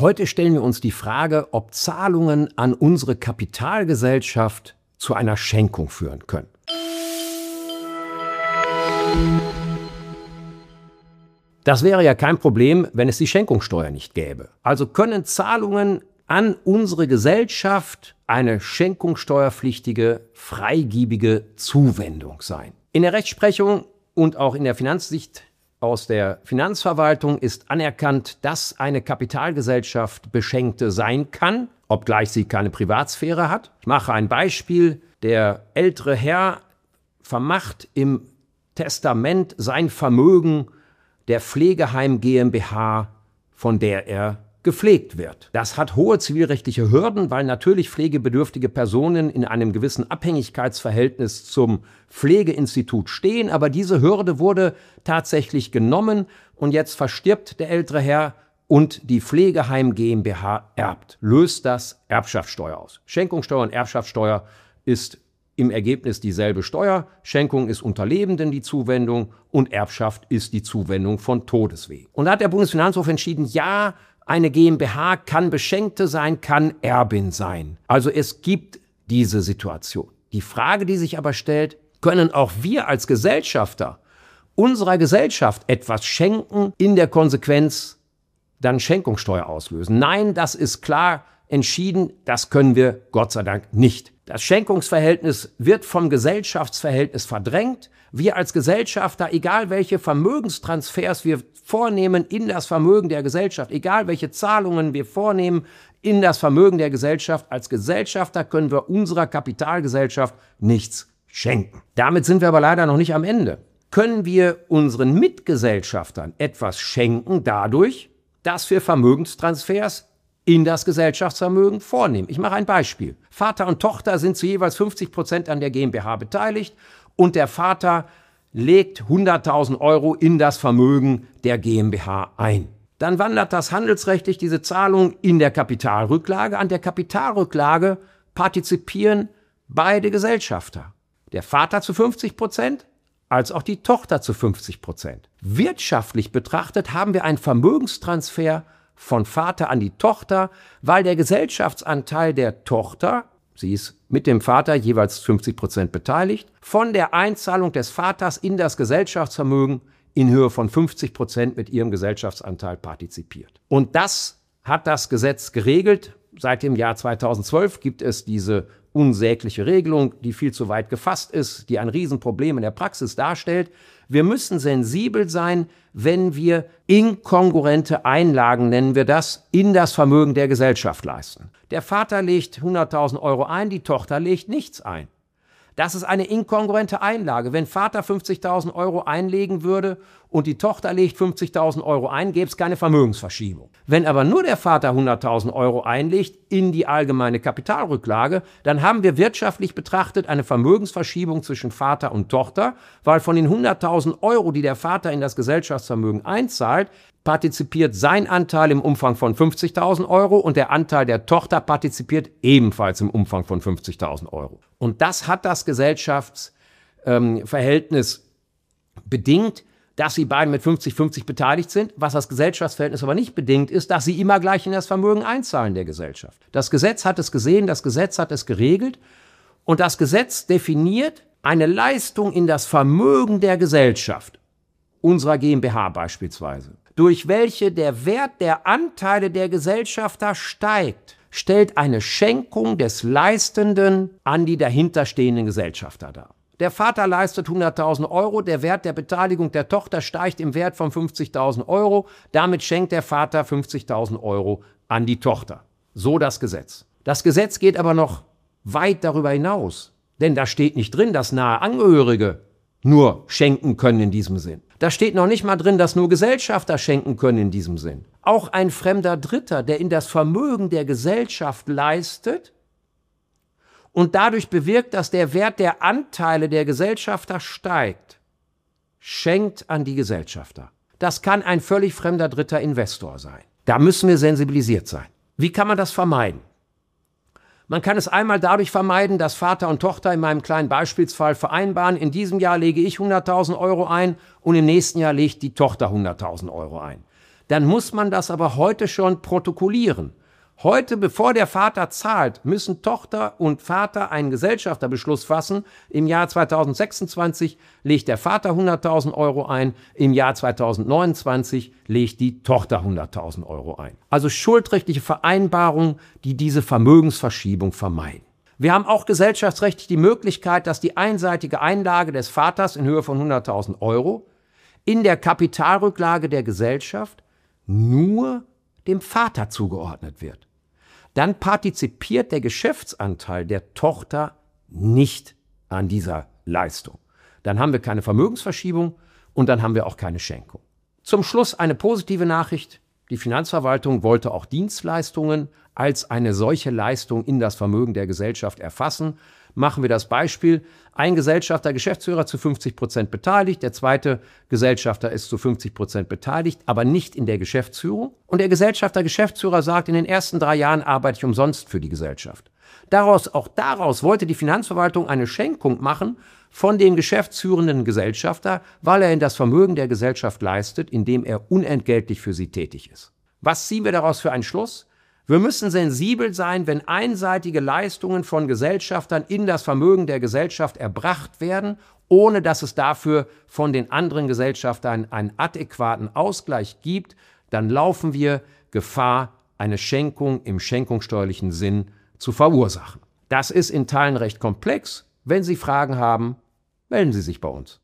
Heute stellen wir uns die Frage, ob Zahlungen an unsere Kapitalgesellschaft zu einer Schenkung führen können. Das wäre ja kein Problem, wenn es die Schenkungssteuer nicht gäbe. Also können Zahlungen an unsere Gesellschaft eine schenkungssteuerpflichtige, freigebige Zuwendung sein. In der Rechtsprechung und auch in der Finanzsicht aus der Finanzverwaltung ist anerkannt, dass eine Kapitalgesellschaft Beschenkte sein kann, obgleich sie keine Privatsphäre hat. Ich mache ein Beispiel. Der ältere Herr vermacht im Testament sein Vermögen der Pflegeheim GmbH, von der er gepflegt wird. Das hat hohe zivilrechtliche Hürden, weil natürlich pflegebedürftige Personen in einem gewissen Abhängigkeitsverhältnis zum Pflegeinstitut stehen, aber diese Hürde wurde tatsächlich genommen und jetzt verstirbt der ältere Herr und die Pflegeheim GmbH erbt. Löst das Erbschaftssteuer aus. Schenkungssteuer und Erbschaftssteuer ist im Ergebnis dieselbe Steuer. Schenkung ist unter Lebenden die Zuwendung und Erbschaft ist die Zuwendung von Todeswegen. Und da hat der Bundesfinanzhof entschieden, ja, eine GmbH kann Beschenkte sein, kann Erbin sein. Also es gibt diese Situation. Die Frage, die sich aber stellt, können auch wir als Gesellschafter unserer Gesellschaft etwas schenken, in der Konsequenz dann Schenkungssteuer auslösen? Nein, das ist klar entschieden, das können wir Gott sei Dank nicht. Das Schenkungsverhältnis wird vom Gesellschaftsverhältnis verdrängt. Wir als Gesellschafter, egal welche Vermögenstransfers wir vornehmen in das Vermögen der Gesellschaft, egal welche Zahlungen wir vornehmen in das Vermögen der Gesellschaft, als Gesellschafter können wir unserer Kapitalgesellschaft nichts schenken. Damit sind wir aber leider noch nicht am Ende. Können wir unseren Mitgesellschaftern etwas schenken dadurch, dass wir Vermögenstransfers in das Gesellschaftsvermögen vornehmen? Ich mache ein Beispiel. Vater und Tochter sind zu jeweils 50% an der GmbH beteiligt und der Vater legt 100.000 € in das Vermögen der GmbH ein. Dann wandert das handelsrechtlich, diese Zahlung, in der Kapitalrücklage. An der Kapitalrücklage partizipieren beide Gesellschafter. Der Vater zu 50%, als auch die Tochter zu 50%. Wirtschaftlich betrachtet haben wir einen Vermögenstransfer von Vater an die Tochter, weil der Gesellschaftsanteil der Tochter, sie ist mit dem Vater jeweils 50% beteiligt, von der Einzahlung des Vaters in das Gesellschaftsvermögen in Höhe von 50% mit ihrem Gesellschaftsanteil partizipiert. Und das hat das Gesetz geregelt. Seit dem Jahr 2012 gibt es diese unsägliche Regelung, die viel zu weit gefasst ist, die ein Riesenproblem in der Praxis darstellt. Wir müssen sensibel sein, wenn wir inkongruente Einlagen, nennen wir das, in das Vermögen der Gesellschaft leisten. Der Vater legt 100.000 € ein, die Tochter legt nichts ein. Das ist eine inkongruente Einlage. Wenn Vater 50.000 € einlegen würde und die Tochter legt 50.000 € ein, gäbe es keine Vermögensverschiebung. Wenn aber nur der Vater 100.000 € einlegt in die allgemeine Kapitalrücklage, dann haben wir wirtschaftlich betrachtet eine Vermögensverschiebung zwischen Vater und Tochter, weil von den 100.000 €, die der Vater in das Gesellschaftsvermögen einzahlt, partizipiert sein Anteil im Umfang von 50.000 € und der Anteil der Tochter partizipiert ebenfalls im Umfang von 50.000 €. Und das hat das Gesellschaftsverhältnis bedingt, dass sie beide mit 50-50 beteiligt sind. Was das Gesellschaftsverhältnis aber nicht bedingt, ist, dass sie immer gleich in das Vermögen einzahlen der Gesellschaft. Das Gesetz hat es gesehen, das Gesetz hat es geregelt und das Gesetz definiert eine Leistung in das Vermögen der Gesellschaft, unserer GmbH beispielsweise, durch welche der Wert der Anteile der Gesellschafter steigt, stellt eine Schenkung des Leistenden an die dahinterstehenden Gesellschafter dar. Der Vater leistet 100.000 €, der Wert der Beteiligung der Tochter steigt im Wert von 50.000 €, damit schenkt der Vater 50.000 € an die Tochter. So das Gesetz. Das Gesetz geht aber noch weit darüber hinaus, denn da steht nicht drin, dass nahe Angehörige nur schenken können in diesem Sinn. Da steht noch nicht mal drin, dass nur Gesellschafter schenken können in diesem Sinn. Auch ein fremder Dritter, der in das Vermögen der Gesellschaft leistet und dadurch bewirkt, dass der Wert der Anteile der Gesellschafter steigt, schenkt an die Gesellschafter. Das kann ein völlig fremder dritter Investor sein. Da müssen wir sensibilisiert sein. Wie kann man das vermeiden? Man kann es einmal dadurch vermeiden, dass Vater und Tochter in meinem kleinen Beispielsfall vereinbaren, in diesem Jahr lege ich 100.000 € ein und im nächsten Jahr legt die Tochter 100.000 € ein. dann muss man das aber heute schon protokollieren. Heute, bevor der Vater zahlt, müssen Tochter und Vater einen Gesellschafterbeschluss fassen. Im Jahr 2026 legt der Vater 100.000 Euro ein, im Jahr 2029 legt die Tochter 100.000 Euro ein. Also schuldrechtliche Vereinbarungen, die diese Vermögensverschiebung vermeiden. Wir haben auch gesellschaftsrechtlich die Möglichkeit, dass die einseitige Einlage des Vaters in Höhe von 100.000 Euro in der Kapitalrücklage der Gesellschaft nur dem Vater zugeordnet wird. Dann partizipiert der Geschäftsanteil der Tochter nicht an dieser Leistung. Dann haben wir keine Vermögensverschiebung und dann haben wir auch keine Schenkung. Zum Schluss eine positive Nachricht. Die Finanzverwaltung wollte auch Dienstleistungen als eine solche Leistung in das Vermögen der Gesellschaft erfassen. Machen wir das Beispiel: Ein Gesellschafter, Geschäftsführer zu 50% beteiligt, der zweite Gesellschafter ist zu 50% beteiligt, aber nicht in der Geschäftsführung. Und der Gesellschafter, Geschäftsführer sagt, in den ersten 3 Jahren arbeite ich umsonst für die Gesellschaft. Auch daraus wollte die Finanzverwaltung eine Schenkung machen von dem geschäftsführenden Gesellschafter, weil er in das Vermögen der Gesellschaft leistet, indem er unentgeltlich für sie tätig ist. Was ziehen wir daraus für einen Schluss? Wir müssen sensibel sein, wenn einseitige Leistungen von Gesellschaftern in das Vermögen der Gesellschaft erbracht werden, ohne dass es dafür von den anderen Gesellschaftern einen adäquaten Ausgleich gibt. Dann laufen wir Gefahr, eine Schenkung im schenkungssteuerlichen Sinn zu verursachen. Das ist in Teilen recht komplex. Wenn Sie Fragen haben, melden Sie sich bei uns.